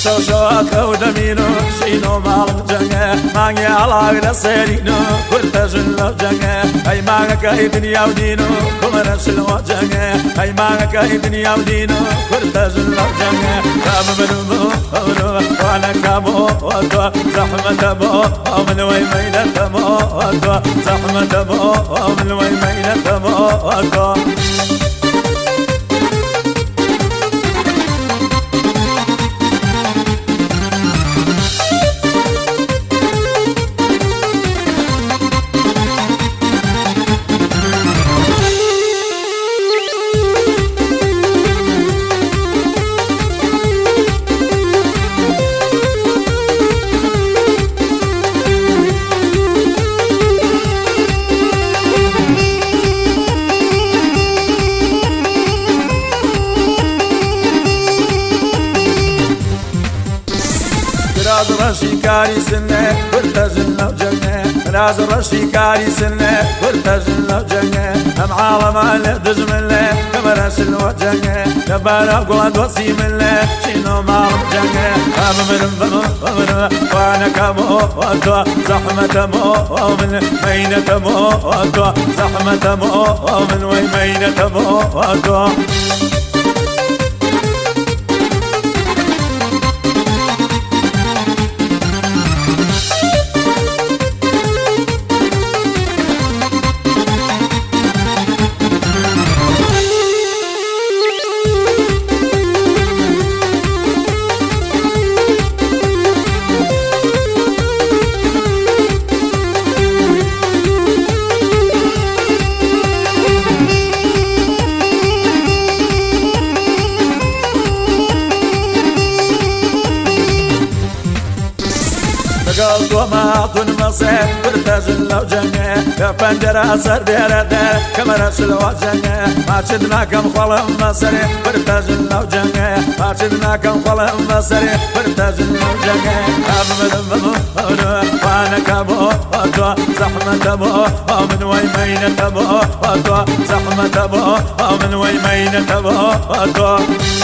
شوشوك ودمينو شينو مالك جنة ماني على غرسينو كنت جلو جنة أي مانك أي دنيا ودينو كمرا شلو جنة أي مانك أي دنيا ودينو كنت جلو جنة كام منو وانا كامو وطو زحمة بو ومن ويمينة مو وطو زحمة بو ومن ويمينة مو وطو راز رشي كاري سنة كنت جنة وجنة راز رشي كاري سنة كنت جنة وجنة هم عالم على دجم الله كما رش الوجنة نبالا قواد وصيم الله شينو مالم جنة هم من وانا كمو وطوى زحمة مو ومن مينة مو وطوى زحمة مو ومن ويمينة مو وطوى قلت وما أعطون مصير برتاج لو جنة كبندر أسر بيرده كمرش لو جنة ما شدنا كم خلهم مصير برتاج لو جنة ما شدنا كم خلهم مصير برتاج لو جنة أمن وانا كبو وطوى زحمة بو ومن ويمينة بو وطوى زحمة بو ومن ويمينة بو وطوى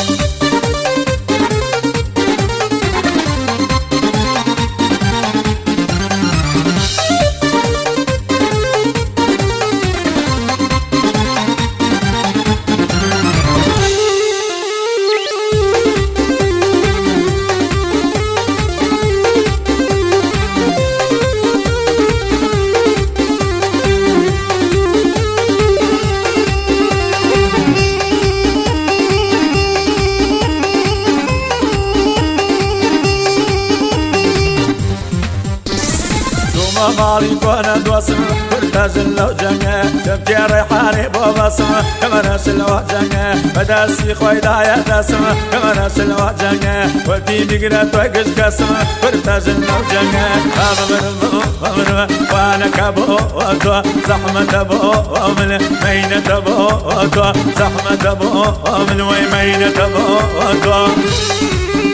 مالي كونا دوسم برتاج لو جنة تبكي ريحاني بو بسم كما نشل وجنة بداسي خوي دايا دسم كما نشل وجنة ودي بقنا توقش قسم برتاج لو جنة أمر وانا كبو وطوى زحمة بو ومن مينة بو وطوى زحمة بو ومن ويمينة بو وطوى